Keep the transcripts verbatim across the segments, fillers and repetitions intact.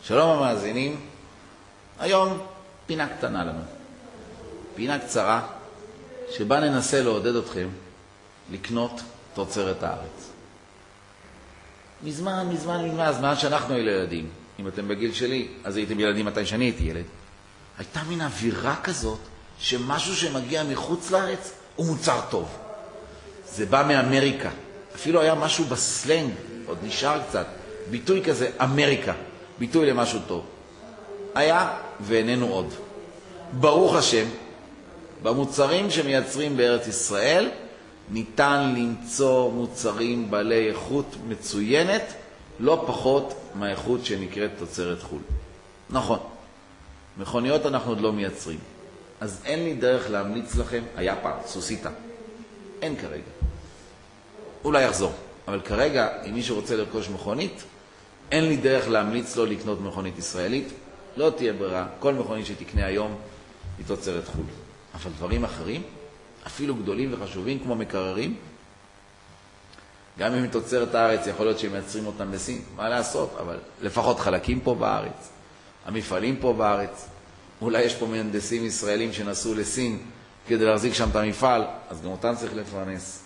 שלום המאזינים, היום פינה קטנה לנו, פינה קצרה, שבה ננסה לעודד אתכם לקנות תוצרת הארץ. מזמן, מזמן, מזמן, הזמן שאנחנו היינו ילדים, אם אתם בגיל שלי, אז הייתם ילדים מתי שאני הייתי ילד, הייתה מין אווירה כזאת, שמשהו שמגיע מחוץ לארץ הוא מוצר טוב. זה בא מאמריקה. אפילו היה משהו בסלנג, עוד נשאר קצת, ביטוי כזה, אמריקה, ביטוי למשהו טוב. היה ואיננו עוד. ברוך השם, במוצרים שמייצרים בארץ ישראל, ניתן למצוא מוצרים בעלי איכות מצוינת, לא פחות מהאיכות שנקראת תוצרת חו"ל. נכון, מכוניות אנחנו עוד לא מייצרים. אז אין לי דרך להמליץ לכם, היה פעם, סוסיטה. אין כרגע. אולי יחזור. אבל כרגע, אם מישהו רוצה לרכוש מכונית, אין לי דרך להמליץ לו לקנות מכונית ישראלית. לא תהיה ברירה. כל מכונית שתקנה היום היא תוצרת חו"ל. אבל דברים אחרים, אפילו גדולים וחשובים כמו מקררים, גם אם תוצרת הארץ, יכול להיות שהם מייצרים אותם בסין. מה לעשות? אבל לפחות חלקים פה בארץ. המפעלים פה בארץ. אולי יש פה מהנדסים ישראלים שנסעו לסין כדי להחזיק שם את המפעל, אז גם אותם צריך לפרנס.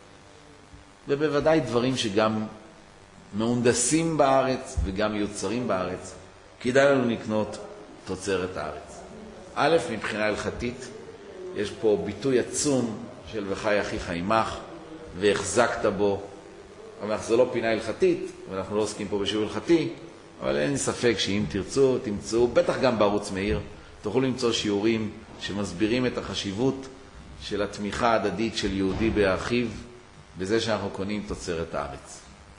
ובוודאי דברים שגם מהונדסים בארץ וגם מיוצרים בארץ, כדאי לנו לקנות תוצרת הארץ. א', מבחינה הלכתית, יש פה ביטוי עצום של וחי אחיך עמך, והחזקת בו. אבל זה לא פינה הלכתית, ואנחנו לא עוסקים פה בשיעור הלכתי, אבל אין לי ספק שאם תרצו, תמצאו, בטח גם בערוץ מאיר, תוכלו למצוא שיעורים שמסבירים את החשיבות של התמיכה ההדדית של יהודי באחיו, בזה שאנחנו קונים תוצרת הארץ.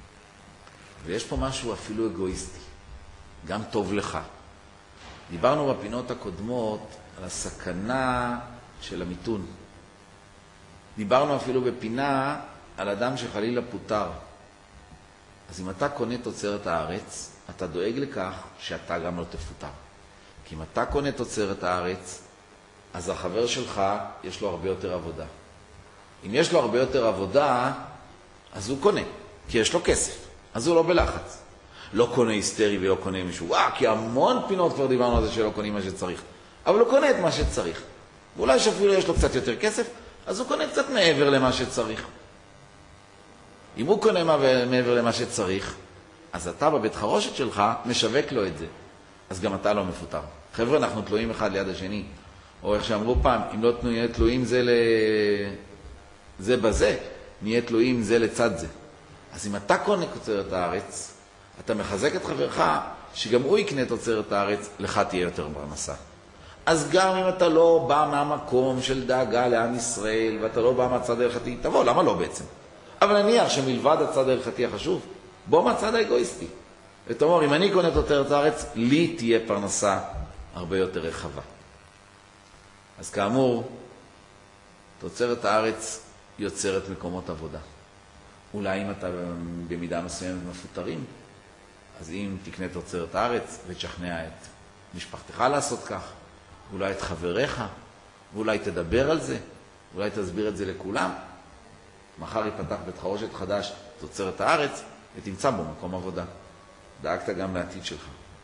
ויש פה משהו אפילו אגואיסטי, גם טוב לך. דיברנו בפינות הקודמות על הסכנה של המיתון. דיברנו אפילו בפינה על אדם שחלילה פוטר. אז אם אתה קונה תוצרת הארץ, אתה דואג לכך שאתה גם לא תפוטר. כי אם אתה קונה תוצרת הארץ, אז החבר שלך יש לו הרבה יותר עבודה. אם יש לו הרבה יותר עבודה, אז הוא קונה, כי יש לו כסף. אז הוא לא בלחץ. לא קונה היסטרי ולא קונה מישהו. וואה, כי המון פינות כבר דיברנו על זה שלא קונים מה שצריך. אבל הוא קונה את מה שצריך. ואולי שאפילו יש לו קצת יותר כסף, אז הוא קונה קצת מעבר למה שצריך. אם הוא קונה מעבר למה שצריך, אז אתה בבית חרושת שלך משווק לו את זה. אז גם אתה לא מפוטר. חבר'ה, אנחנו תלויים אחד ליד השני. או איך שאמרו פעם, אם לא נהיה תלויים זה, ל... זה בזה, נהיה תלויים זה לצד זה. אז אם אתה קונה תוצרת הארץ, אתה מחזק את חברך, שגם הוא יקנה תוצרת הארץ, לך תהיה יותר פרנסה. אז גם אם אתה לא בא מהמקום של דאגה לעם ישראל, ואתה לא בא מהצד ההלכתי, תבוא, למה לא בעצם? אבל נניח שמלבד הצד ההלכתי החשוב, בוא מהצד האגואיסטי. ותאמר, אם אני קונה תוצרת הארץ, לי תהיה פרנסה הרבה יותר רחבה. אז כאמור, תוצרת הארץ יוצרת מקומות עבודה. אולי אם אתה במידה מסוימת מפוטרים, אז אם תקנה תוצרת הארץ ותשכנע את משפחתך לעשות כך, אולי את חבריך, ואולי תדבר על זה, אולי תסביר את זה לכולם, מחר ייפתח בית חרושת חדש תוצרת הארץ ותמצא בו מקום עבודה. דאגת גם לעתיד שלך.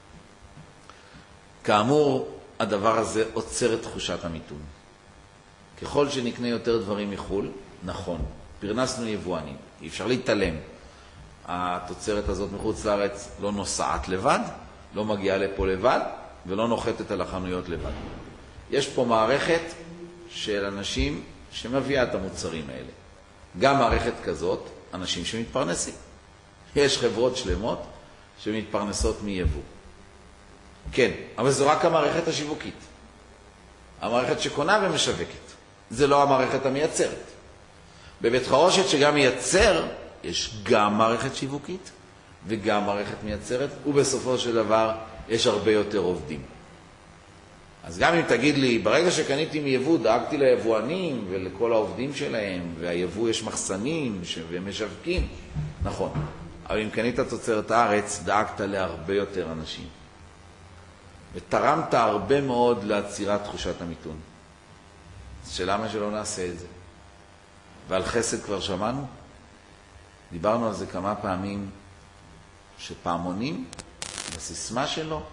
כאמור, הדבר הזה עוצר את תחושת המיתון. ככל שנקנה יותר דברים מחול, נכון, פרנסנו יבואנים, אי אפשר להתעלם. התוצרת הזאת מחוץ לארץ לא נוסעת לבד, לא מגיעה לפה לבד, ולא נוחתת על החנויות לבד. יש פה מערכת של אנשים שמביאה את המוצרים האלה. גם מערכת כזאת, אנשים שמתפרנסים. יש חברות שלמות שמתפרנסות מיבוא. כן, אבל זו רק המערכת השיווקית. המערכת שקונה ומשווקת. זה לא המערכת המייצרת. בבית חרושת שגם מייצר, יש גם מערכת שיווקית וגם מערכת מייצרת, ובסופו של דבר יש הרבה יותר עובדים. אז גם אם תגיד לי, ברגע שקניתי מיבוא, דאגתי ליבואנים ולכל העובדים שלהם, והיבוא יש מחסנים ומשווקים, נכון. אבל אם קנית תוצרת הארץ, דאגת להרבה יותר אנשים. ותרמת הרבה מאוד לעצירת תחושת המיתון. אז שלמה שלא נעשה את זה? ועל חסד כבר שמענו? דיברנו על זה כמה פעמים, שפעמונים בסיסמה שלו,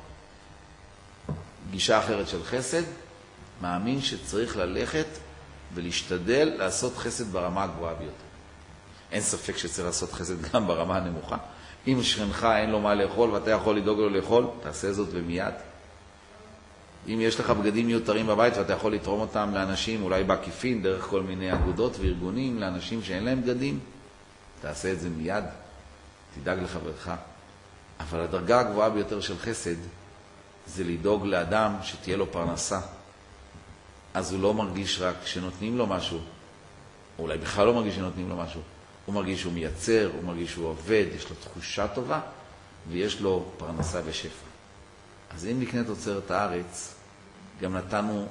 גישה אחרת של חסד, מאמין שצריך ללכת ולהשתדל לעשות חסד ברמה הגבוהה ביותר. אין ספק שצריך לעשות חסד גם ברמה הנמוכה. אם שכנך אין לו מה לאכול ואתה יכול לדאוג לו לאכול, תעשה זאת ומיד. אם יש לך בגדים מיותרים בבית ואתה יכול לתרום אותם לאנשים, אולי בעקיפין, דרך כל מיני אגודות וארגונים, לאנשים שאין להם בגדים, תעשה את זה מיד. תדאג לחברך. אבל הדרגה הגבוהה ביותר של חסד זה לדאוג לאדם שתהיה לו פרנסה. אז הוא לא מרגיש רק שנותנים לו משהו, או אולי בכלל לא מרגיש שנותנים לו משהו. הוא מרגיש שהוא מייצר, הוא מרגיש שהוא עובד, יש לו תחושה טובה, ויש לו פרנסה ושפע. אז אם נקנה תוצרת הארץ, גם נתנו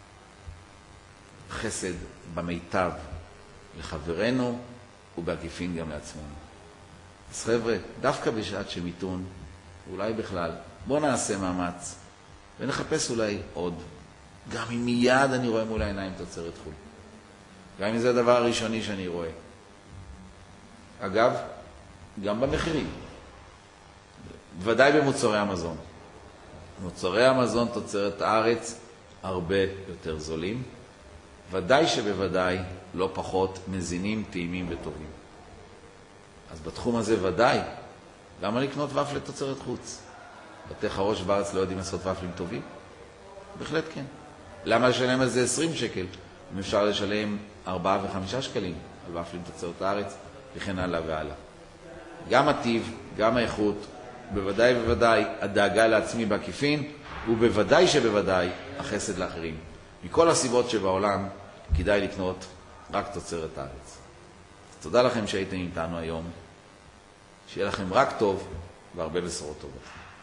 חסד במיטב לחברנו, ובעקיפין גם לעצמנו. אז חבר'ה, דווקא בשעת שמיתון, אולי בכלל, בוא נעשה מאמץ, ונחפש אולי עוד. גם אם מיד אני רואה מול העיניים תוצרת חו"ל. גם אם זה הדבר הראשוני שאני רואה. אגב, גם במחירים. ודאי במוצרי המזון. מוצרי המזון תוצרת הארץ הרבה יותר זולים. ודאי שבוודאי לא פחות מזינים, טעימים וטובים. אז בתחום הזה ודאי, למה לקנות ופלי תוצרת חוץ? בתי חרוש בארץ לא יודעים לעשות ופלים טובים? בהחלט כן. למה לשלם על זה עשרים שקל? אם אפשר לשלם ארבעה וחמישה שקלים על ופלים תוצרת הארץ, וכן הלאה והלאה. גם הטיב, גם האיכות, בוודאי ובוודאי הדאגה לעצמי בעקיפין, ובוודאי שבוודאי החסד לאחרים. מכל הסיבות שבעולם כדאי לקנות רק תוצרת הארץ. תודה לכם שהייתם איתנו היום. שיהיה לכם רק טוב והרבה בשורות טובות.